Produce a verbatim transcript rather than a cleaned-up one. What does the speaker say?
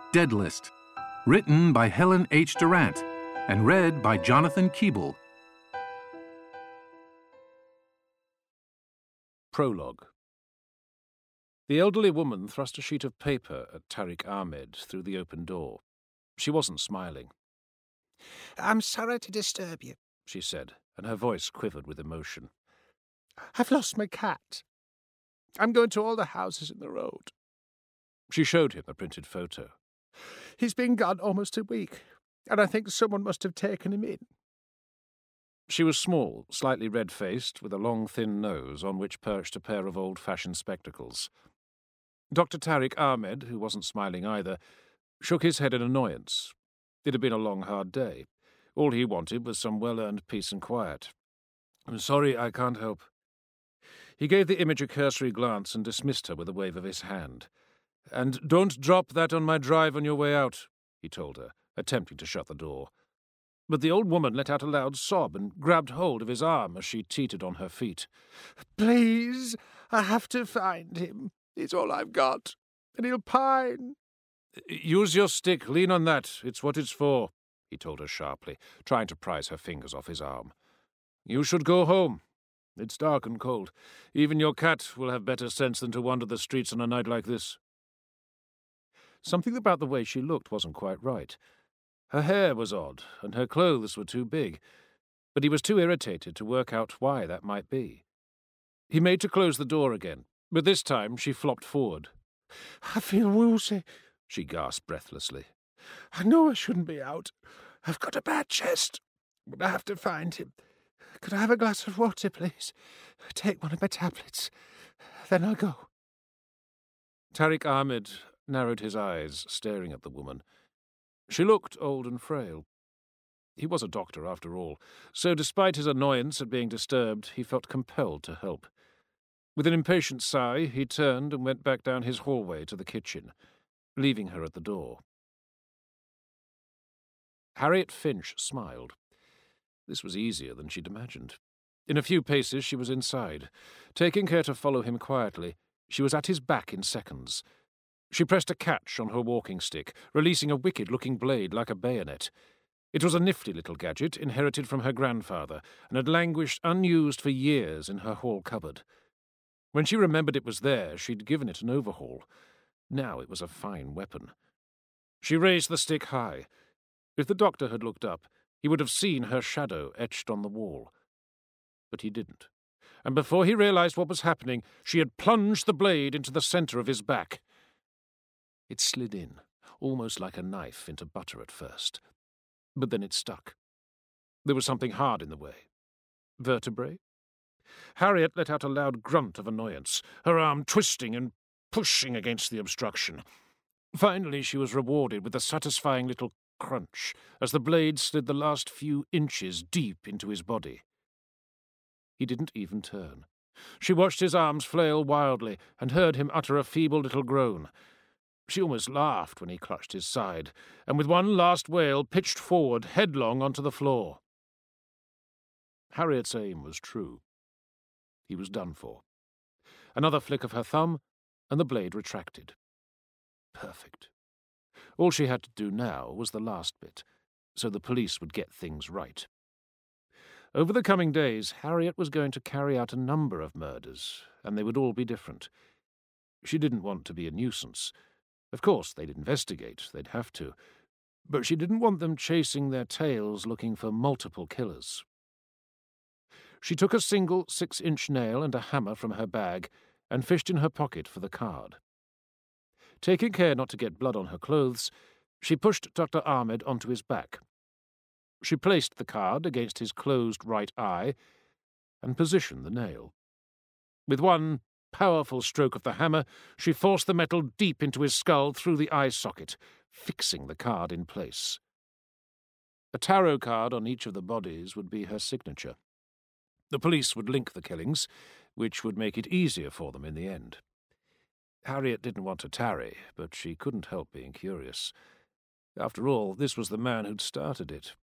Dead List, written by Helen H. Durant and read by Jonathan Keeble. Prologue. The elderly woman thrust a sheet of paper at Tariq Ahmed through the open door. She wasn't smiling. "I'm sorry to disturb you," she said, and her voice quivered with emotion. "I've lost my cat. I'm going to all the houses in the road." She showed him the printed photo. "He's been gone almost a week, and I think someone must have taken him in." She was small, slightly red-faced, with a long, thin nose on which perched a pair of old-fashioned spectacles. Doctor Tariq Ahmed, who wasn't smiling either, shook his head in annoyance. It had been a long, hard day. All he wanted was some well-earned peace and quiet. "I'm sorry, I can't help." He gave the image a cursory glance and dismissed her with a wave of his hand. "And don't drop that on my drive on your way out," he told her, attempting to shut the door. But the old woman let out a loud sob and grabbed hold of his arm as she teetered on her feet. "Please, I have to find him. He's all I've got, and he'll pine." "Use your stick, lean on that, it's what it's for," he told her sharply, trying to prise her fingers off his arm. "You should go home. It's dark and cold. Even your cat will have better sense than to wander the streets on a night like this." Something about the way she looked wasn't quite right. Her hair was odd, and her clothes were too big, but he was too irritated to work out why that might be. He made to close the door again, but this time she flopped forward. "I feel woozy," she gasped breathlessly. "I know I shouldn't be out. I've got a bad chest, but I have to find him. Could I have a glass of water, please? Take one of my tablets. Then I'll go." Tariq Ahmed narrowed his eyes, staring at the woman. She looked old and frail. He was a doctor, after all, so despite his annoyance at being disturbed, he felt compelled to help. With an impatient sigh, he turned and went back down his hallway to the kitchen, leaving her at the door. Harriet Finch smiled. This was easier than she'd imagined. In a few paces she was inside. Taking care to follow him quietly, she was at his back in seconds. She pressed a catch on her walking stick, releasing a wicked-looking blade like a bayonet. It was a nifty little gadget inherited from her grandfather and had languished unused for years in her hall cupboard. When she remembered it was there, she'd given it an overhaul. Now it was a fine weapon. She raised the stick high. If the doctor had looked up, he would have seen her shadow etched on the wall. But he didn't, and before he realized what was happening, she had plunged the blade into the center of his back. It slid in, almost like a knife into butter at first. But then it stuck. There was something hard in the way. Vertebrae? Harriet let out a loud grunt of annoyance, her arm twisting and pushing against the obstruction. Finally she was rewarded with a satisfying little crunch as the blade slid the last few inches deep into his body. He didn't even turn. She watched his arms flail wildly and heard him utter a feeble little groan. She almost laughed when he clutched his side, and with one last wail pitched forward headlong onto the floor. Harriet's aim was true. He was done for. Another flick of her thumb, and the blade retracted. Perfect. All she had to do now was the last bit, so the police would get things right. Over the coming days, Harriet was going to carry out a number of murders, and they would all be different. She didn't want to be a nuisance. Of course, they'd investigate, they'd have to, but she didn't want them chasing their tails looking for multiple killers. She took a single six-inch nail and a hammer from her bag and fished in her pocket for the card. Taking care not to get blood on her clothes, she pushed Doctor Ahmed onto his back. She placed the card against his closed right eye and positioned the nail. With one powerful stroke of the hammer, she forced the metal deep into his skull through the eye socket, fixing the card in place. A tarot card on each of the bodies would be her signature. The police would link the killings, which would make it easier for them in the end. Harriet didn't want to tarry, but she couldn't help being curious. After all, this was the man who'd started it.